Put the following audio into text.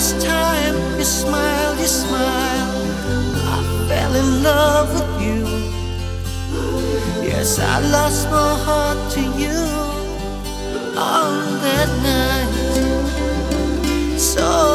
first time you smiled, I fell in love with you. Yes, I lost my heart to you on that night. So